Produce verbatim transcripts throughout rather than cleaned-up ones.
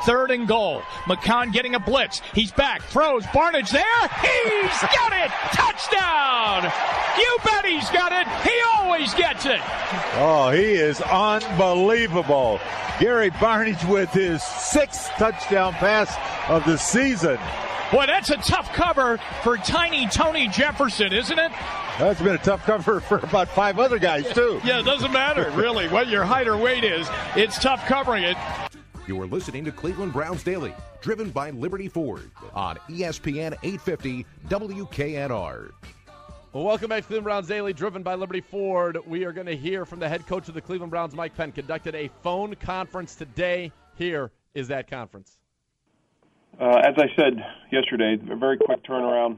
Third and goal. McCann getting a blitz. He's back. Throws. Barnage there. He's got it. Touchdown. You bet he's got it. He always gets it. Oh, he is unbelievable. Gary Barnage with his sixth touchdown pass of the season. Boy, that's a tough cover for tiny Tony Jefferson, isn't it? That's been a tough cover for about five other guys, too. Yeah, it doesn't matter, really, what your height or weight is. It's tough covering it. You are listening to Cleveland Browns Daily, driven by Liberty Ford on E S P N eight fifty W K N R. Well, welcome back to Cleveland Browns Daily, driven by Liberty Ford. We are going to hear from the head coach of the Cleveland Browns, Mike Penn, conducted a phone conference today. Here is that conference. Uh, as I said yesterday, a very quick turnaround.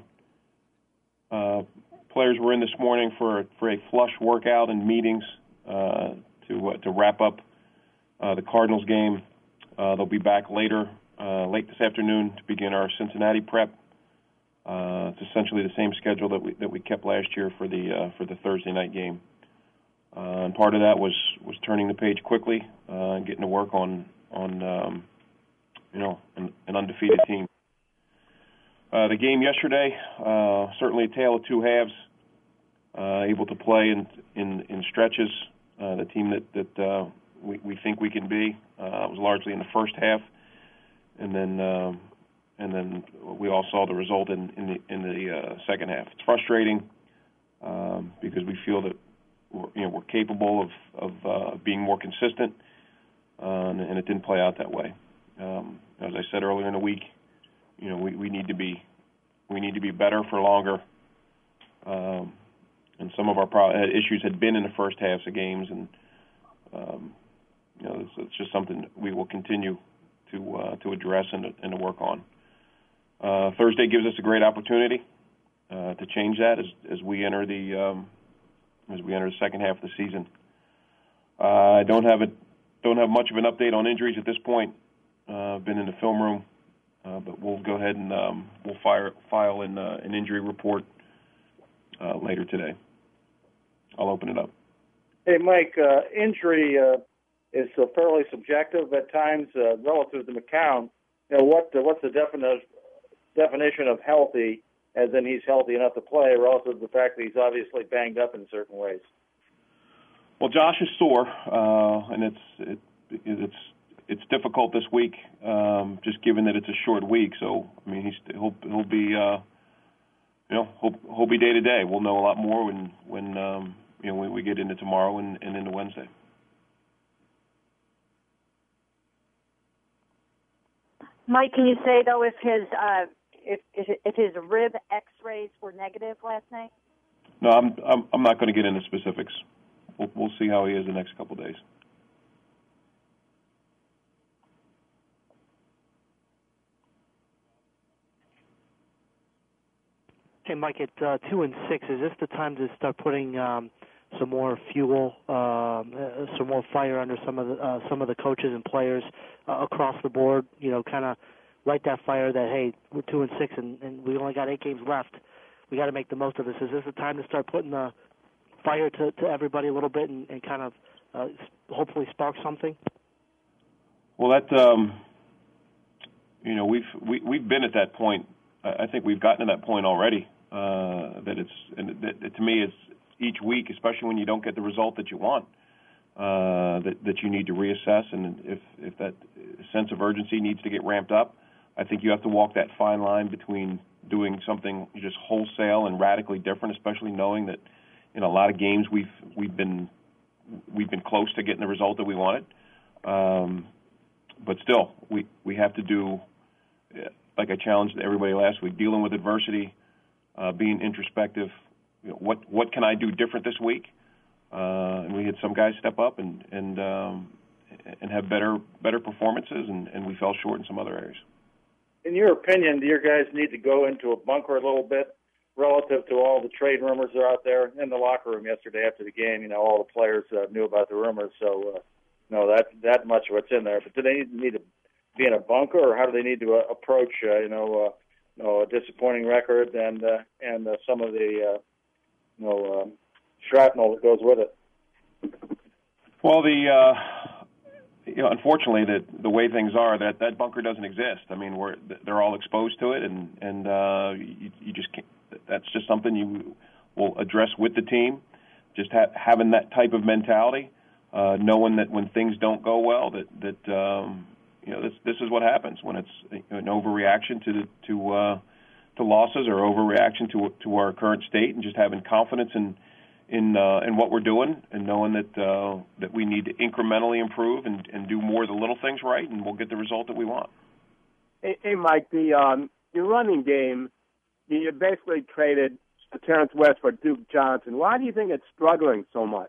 Uh, players were in this morning for for a flush workout and meetings uh, to uh, to wrap up uh, the Cardinals game. Uh, they'll be back later, uh, late this afternoon, to begin our Cincinnati prep. Uh, it's essentially the same schedule that we that we kept last year for the uh, for the Thursday night game. Uh, and part of that was, was turning the page quickly uh, and getting to work on on. Um, you know, an, an undefeated team. Uh, the game yesterday, uh, certainly a tale of two halves, uh, able to play in in, in stretches. Uh, the team that, that uh, we, we think we can be uh, was largely in the first half, and then um, and then we all saw the result in, in the in the uh, second half. It's frustrating um, because we feel that we're, you know we're capable of of uh, being more consistent, uh, and, and it didn't play out that way. Um, as I said earlier in the week, you know, we, we need to be we need to be better for longer. Um, and some of our pro- issues had been in the first halves of games, and um, you know, it's, it's just something we will continue to uh, to address and to, and to work on. Uh, Thursday gives us a great opportunity uh, to change that as as we enter the um, as we enter the second half of the season. Uh, I don't have a don't have much of an update on injuries at this point. Uh, been in the film room, uh, but we'll go ahead and um, we'll fire, file an, uh, an injury report uh, later today. I'll open it up. Hey, Mike, uh, injury uh, is uh, fairly subjective at times uh, relative to McCown. You know, what uh, what's the defini- definition of healthy, as in he's healthy enough to play, relative to the fact that he's obviously banged up in certain ways? Well, Josh is sore, uh, and it's it, it's it's difficult this week, um, just given that it's a short week. So, I mean, he's he'll he'll be uh, you know he'll he'll be day to day. We'll know a lot more when when um, you know when we get into tomorrow and, and into Wednesday. Mike, can you say though if his uh, if, if if his rib X-rays were negative last night? No, I'm I'm, I'm not going to get into specifics. We'll, we'll see how he is the next couple of days. Hey, Mike, at uh, two and six, is this the time to start putting um, some more fuel, um, uh, some more fire under some of the uh, some of the coaches and players uh, across the board? You know, kind of light that fire that hey, we're two and six, and, and we only got eight games left. We got to make the most of this. Is this the time to start putting the fire to, to everybody a little bit and, and kind of uh, hopefully spark something? Well, that um, you know, we've we, we've been at that point. I think we've gotten to that point already. Uh, that it's and that, that to me, it's each week, especially when you don't get the result that you want, uh, that that you need to reassess, and if if that sense of urgency needs to get ramped up, I think you have to walk that fine line between doing something just wholesale and radically different, especially knowing that in a lot of games we've we've been we've been close to getting the result that we wanted, um, but still we we have to do, like I challenged everybody last week, dealing with adversity. Uh, being introspective, you know, what what can I do different this week? Uh, and we had some guys step up and and um, and have better better performances, and, and we fell short in some other areas. In your opinion, do your guys need to go into a bunker a little bit relative to all the trade rumors that are out there in the locker room yesterday after the game? You know, all the players uh, knew about the rumors, so uh, no, that that much of what's in there. But do they need to be in a bunker, or how do they need to uh, approach? Uh, you know. Uh, You know, a disappointing record and uh, and uh, some of the uh, you know um, shrapnel that goes with it. Well, the uh, you know, unfortunately, that the way things are, that that bunker doesn't exist. I mean, we're they're all exposed to it, and and uh, you, you just can't. That's just something you will address with the team. Just ha- having that type of mentality, uh, knowing that when things don't go well, that that um, you know this this is what happens when it's an overreaction to the, to uh, to losses or overreaction to to our current state, and just having confidence in. in uh, in what we're doing, and knowing that uh, that we need to incrementally improve and, and do more of the little things right, and we'll get the result that we want. Hey, hey Mike, the um, your running game, you basically traded Terrence West for Duke Johnson. Why do you think it's struggling so much?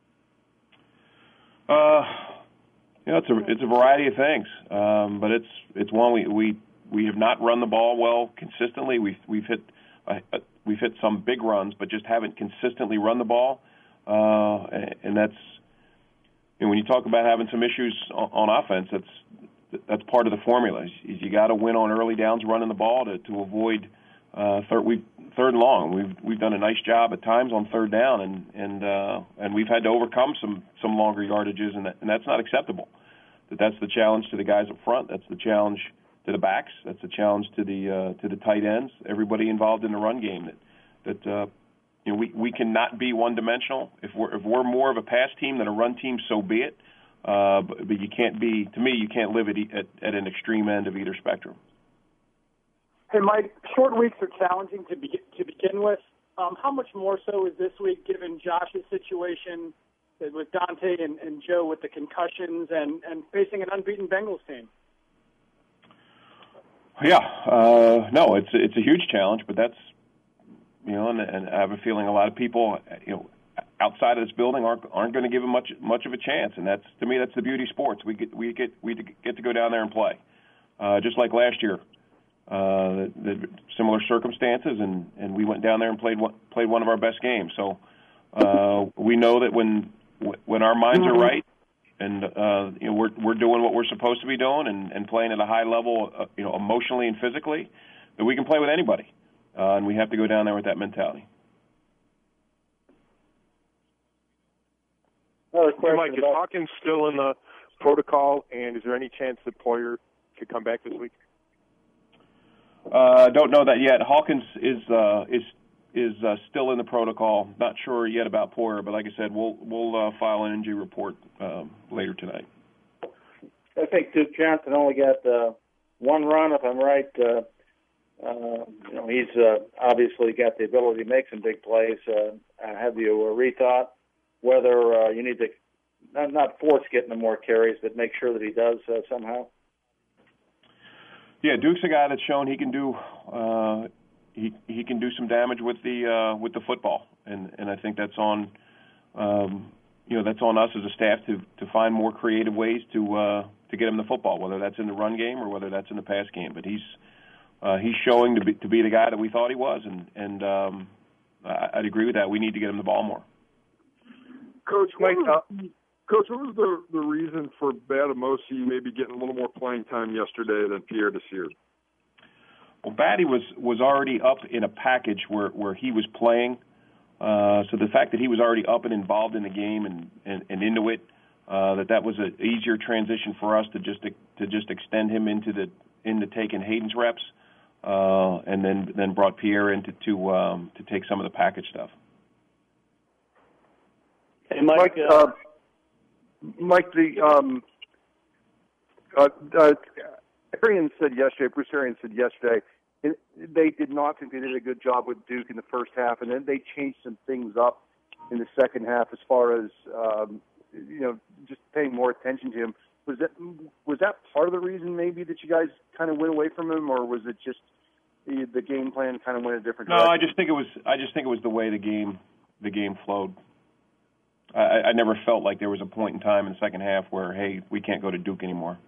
Uh, you know, it's a it's a variety of things, um, but it's it's one we, we we have not run the ball well consistently. We've we've hit. A, a, We've hit some big runs, but just haven't consistently run the ball, uh, and that's you know, when you talk about having some issues on, on offense. That's that's part of the formula. Is you got to win on early downs running the ball to, to avoid uh, third we third and long. We've we've done a nice job at times on third down, and and uh, and we've had to overcome some some longer yardages, and that, and that's not acceptable. That that's the challenge to the guys up front. That's the challenge to the backs. That's a challenge to the uh, to the tight ends. Everybody involved in the run game. That that uh, you know we, we cannot be one dimensional. If we're if we're more of a pass team than a run team, so be it. Uh, but, but you can't be. To me, you can't live at, at at an extreme end of either spectrum. Hey, Mike. Short weeks are challenging to begin to begin with. Um, how much more so is this week, given Josh's situation with Dante and, and Joe with the concussions and, and facing an unbeaten Bengals team? Yeah, uh, no, it's it's a huge challenge, but that's you know, and, and I have a feeling a lot of people, you know, outside of this building aren't aren't going to give him much much of a chance, and that's to me that's the beauty of sports. We get we get we get to go down there and play, uh, just like last year, uh, the, the similar circumstances, and, and we went down there and played one, played one of our best games. So uh, we know that when when our minds are right. And uh, you know we're we're doing what we're supposed to be doing, and, and playing at a high level, uh, you know, emotionally and physically, that we can play with anybody, uh, and we have to go down there with that mentality. Another question. Mike, is Hawkins still in the protocol, and is there any chance that Poyer could come back this week? Uh, don't know that yet. Hawkins is uh, is is uh, still in the protocol. Not sure yet about Poyer, but like I said, we'll we'll uh, file an injury report um, later tonight. I think Duke Johnson only got uh, one run, if I'm right. Uh, uh, you know, he's uh, obviously got the ability to make some big plays. Uh, have you uh, rethought whether uh, you need to not, not force getting him more carries, but make sure that he does uh, somehow? Yeah, Duke's a guy that's shown he can do. Uh, He he can do some damage with the uh, with the football, and, and I think that's on um, you know that's on us as a staff to, to find more creative ways to uh, to get him the football, whether that's in the run game or whether that's in the pass game. But he's uh, he's showing to be to be the guy that we thought he was, and and um, I, I'd agree with that. We need to get him the ball more. Coach, Mike, uh, Coach, what was the the reason for Batamosi maybe getting a little more playing time yesterday than Pierre Desir? Well, Batty was, was already up in a package where, where he was playing. Uh, so the fact that he was already up and involved in the game and, and, and into it, uh, that that was an easier transition for us to just to, to just extend him into the into taking Hayden's reps, uh, and then then brought Pierre in to to, um, to take some of the package stuff. Hey, Mike. Mike, uh, Mike the um, uh, uh, Arians said yesterday, Bruce Arians said yesterday, they did not think they did a good job with Duke in the first half, and then they changed some things up in the second half as far as, um, you know, just paying more attention to him. Was that was that part of the reason maybe that you guys kind of went away from him, or was it just the, the game plan kind of went a different direction? No, I just think it was I just think it was the way the game the game flowed. I, I never felt like there was a point in time in the second half where, hey, we can't go to Duke anymore.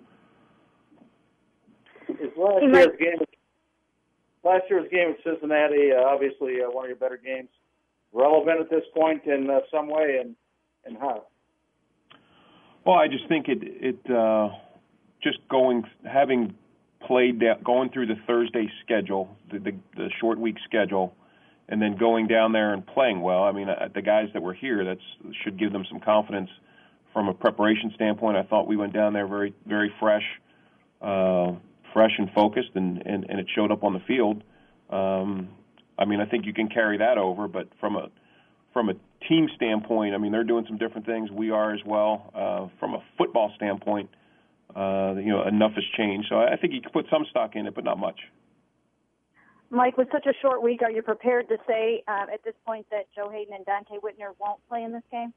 Is last year's game, last year's game with Cincinnati, uh, obviously uh, one of your better games, relevant at this point in uh, some way, and and how? Well, I just think it it uh, just going having played that, going through the Thursday schedule, the, the the short week schedule, and then going down there and playing well. I mean, uh, the guys that were here, that's should give them some confidence from a preparation standpoint, I thought we went down there very, very fresh, uh, fresh and focused, and, and, and it showed up on the field. Um, I mean, I think you can carry that over, but from a from a team standpoint, I mean, they're doing some different things. We are as well. Uh, from a football standpoint, uh, you know, enough has changed. So I think you can put some stock in it, but not much. Mike, with such a short week, are you prepared to say uh, at this point that Joe Hayden and Dante Whitner won't play in this game?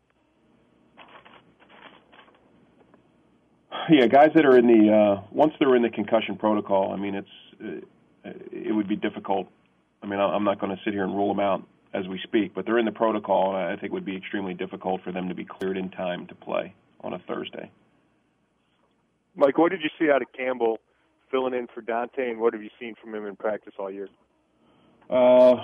Yeah, guys that are in the uh, once they're in the concussion protocol, I mean, it's uh, it would be difficult. I mean, I'm not going to sit here and rule them out as we speak, but they're in the protocol, and I think it would be extremely difficult for them to be cleared in time to play on a Thursday. Mike, what did you see out of Campbell filling in for Dante, and what have you seen from him in practice all year? Uh,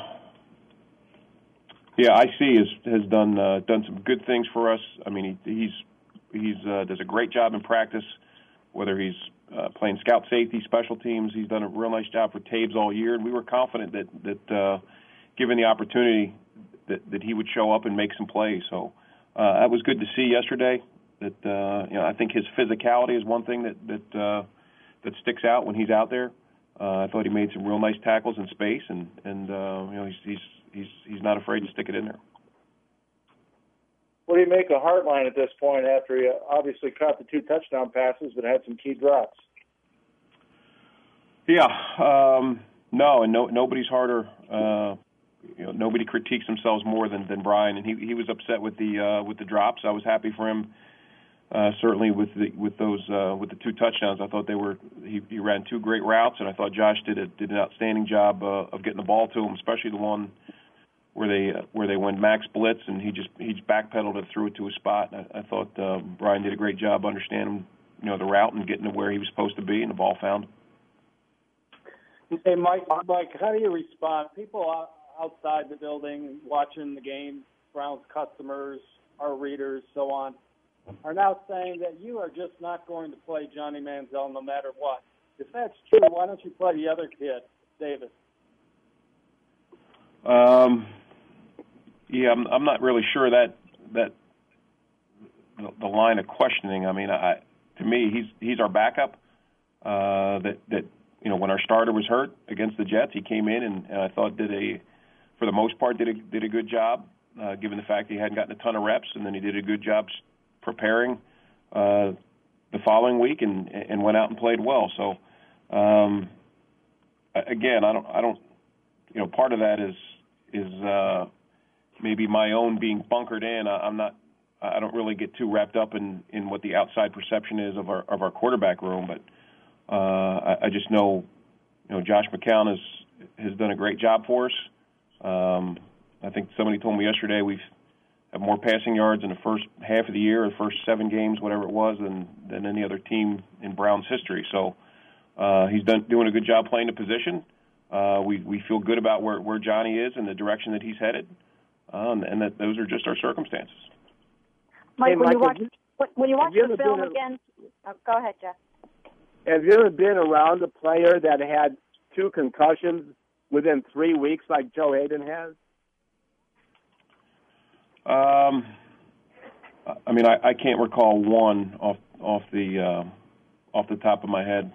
yeah, I C has has done uh, done some good things for us. I mean, he, he's he's uh, does a great job in practice, whether he's uh, playing scout safety, special teams. He's done a real nice job for Taves all year, and we were confident that that uh, given the opportunity that, that he would show up and make some plays. So uh, that was good to see yesterday. That uh, you know, I think his physicality is one thing that that uh, that sticks out when he's out there. Uh, I thought he made some real nice tackles in space, and and uh, you know he's he's he's he's not afraid to stick it in there. What do you make of Hartline at this point after he obviously caught the two touchdown passes but had some key drops? Yeah, um, no, and no, nobody's harder. Uh, you know, nobody critiques themselves more than, than Brian, and he he was upset with the uh, with the drops. I was happy for him. Uh, certainly with the with those uh, with the two touchdowns, I thought they were he, he ran two great routes, and I thought Josh did a, did an outstanding job uh, of getting the ball to him, especially the one where they uh, where they went max blitz, and he just he just backpedaled and threw it to a spot. I, I thought uh, Brian did a great job understanding you know the route and getting to where he was supposed to be, and the ball found him. Hey, Mike, Mike, how do you respond? People outside the building watching the game, Browns customers, our readers, so on, are now saying that you are just not going to play Johnny Manziel no matter what. If that's true, why don't you play the other kid, Davis? Um, yeah, I'm, I'm not really sure that that the, the line of questioning. I mean, I, to me, he's he's our backup. Uh, that that you know, when our starter was hurt against the Jets, he came in and, and I thought did a, for the most part, did a did a good job, uh, given the fact that he hadn't gotten a ton of reps, and then he did a good job preparing uh, the following week and and went out and played well. So um, again, I don't I don't you know part of that is is uh, maybe my own being bunkered in. I, I'm not I don't really get too wrapped up in, in what the outside perception is of our of our quarterback room, but uh, I, I just know you know Josh McCown has has done a great job for us. Um, I think somebody told me yesterday we've have more passing yards in the first half of the year, or the first seven games, whatever it was, than than any other team in Browns history. So uh, he's done doing a good job playing the position. Uh, we we feel good about where, where Johnny is and the direction that he's headed, um, and that those are just our circumstances. Mike, hey, when, Mike, you watch, you, when you watch you the film again, oh, go ahead, Jeff. Have you ever been around a player that had two concussions within three weeks like Joe Hayden has? Um, I mean, I, I can't recall one off off the uh, off the top of my head.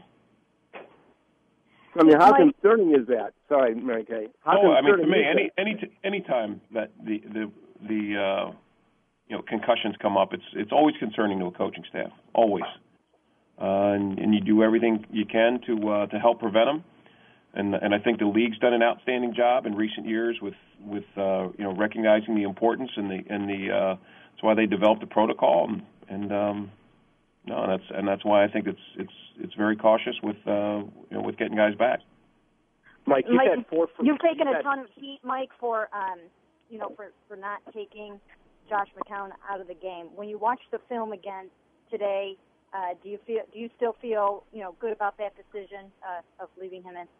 I mean, how concerning is that? Sorry, Mary Kay. How oh, I mean, to me, any any any t- any time that the the the uh, you know concussions come up, it's it's always concerning to a coaching staff, always, uh, and, and you do everything you can to uh, to help prevent them. And and I think the league's done an outstanding job in recent years with with uh, you know recognizing the importance and the and the uh, that's why they developed the protocol and, and um, no that's and that's why I think it's it's it's very cautious with uh, you know with getting guys back. Mike, you've, Mike, had four from, you've taken you've a had, ton of heat, Mike, for um, you know for, for not taking Josh McCown out of the game. When you watch the film again today, uh, do you feel do you still feel you know good about that decision uh, of leaving him in?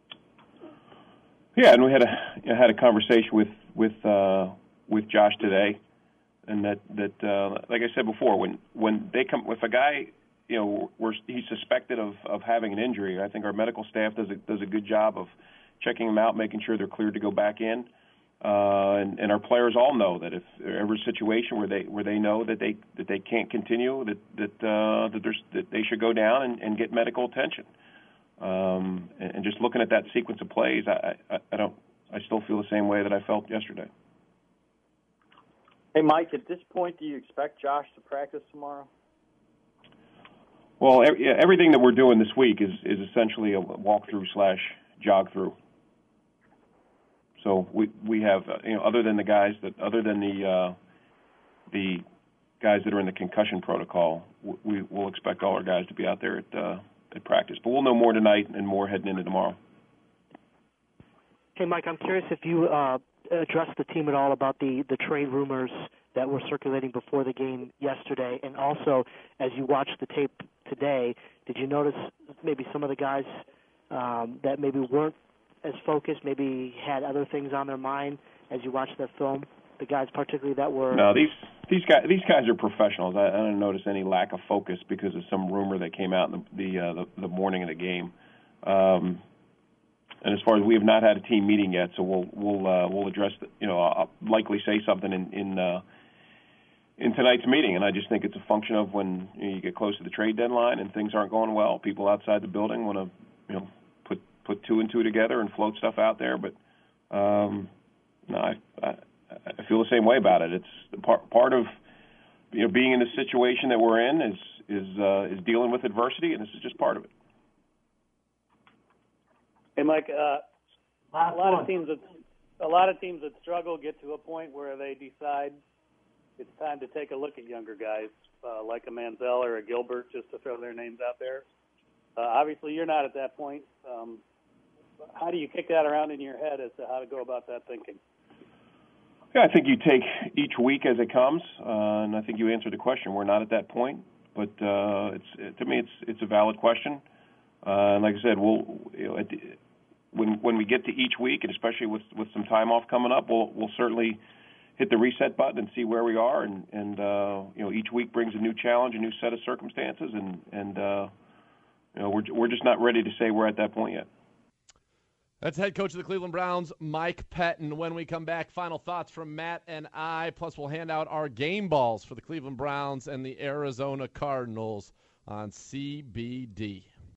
Yeah, and we had a you know, had a conversation with with uh, with Josh today, and that that uh, like I said before, when when they come if a guy you know we're, he's suspected of, of having an injury, I think our medical staff does a, does a good job of checking them out, making sure they're cleared to go back in. Uh, and, and our players all know that if there's ever a situation where they where they know that they that they can't continue, that that uh, that there's that they should go down and, and get medical attention. Um, and, and just looking at that sequence of plays, I, I I don't I still feel the same way that I felt yesterday. Hey, Mike, at this point, do you expect Josh to practice tomorrow? Well, every, everything that we're doing this week is is essentially a walkthrough slash jog through. So we we have uh, you know other than the guys that other than the uh, the guys that are in the concussion protocol, we will expect all our guys to be out there at uh, at practice. But we'll know more tonight and more heading into tomorrow. Hey, Mike, I'm curious if you uh, addressed the team at all about the the trade rumors that were circulating before the game yesterday, and also as you watched the tape today, did you notice maybe some of the guys um, that maybe weren't as focused, maybe had other things on their mind as you watched that film? The guys particularly that were... No, these these guys these guys are professionals. I, I didn't notice any lack of focus because of some rumor that came out in the the, uh, the, the morning of the game. Um, and as far as we have not had a team meeting yet, so we'll we'll uh, we'll address the, you know I'll likely say something in in uh, in tonight's meeting, and I just think it's a function of when you know, you get close to the trade deadline and things aren't going well. People outside the building want to you know. put two and two together and float stuff out there, but um, no, I, I, I feel the same way about it. It's part part of you know being in the situation that we're in is is uh, is dealing with adversity, and this is just part of it. Hey, Mike, uh, a lot of teams that a lot of teams that struggle get to a point where they decide it's time to take a look at younger guys uh, like a Manziel or a Gilbert, just to throw their names out there. Uh, obviously, you're not at that point. Um, How do you kick that around in your head as to how to go about that thinking? Yeah, I think you take each week as it comes, uh, and I think you answered the question. We're not at that point, but uh, it's to me, it's it's a valid question. Uh, and like I said, we'll you know, at the, when when we get to each week, and especially with, with some time off coming up, we'll we'll certainly hit the reset button and see where we are. And and uh, you know, each week brings a new challenge, a new set of circumstances, and and uh, you know, we're we're just not ready to say we're at that point yet. That's head coach of the Cleveland Browns, Mike Pettine. When we come back, final thoughts from Matt and I, plus we'll hand out our game balls for the Cleveland Browns and the Arizona Cardinals on C B D.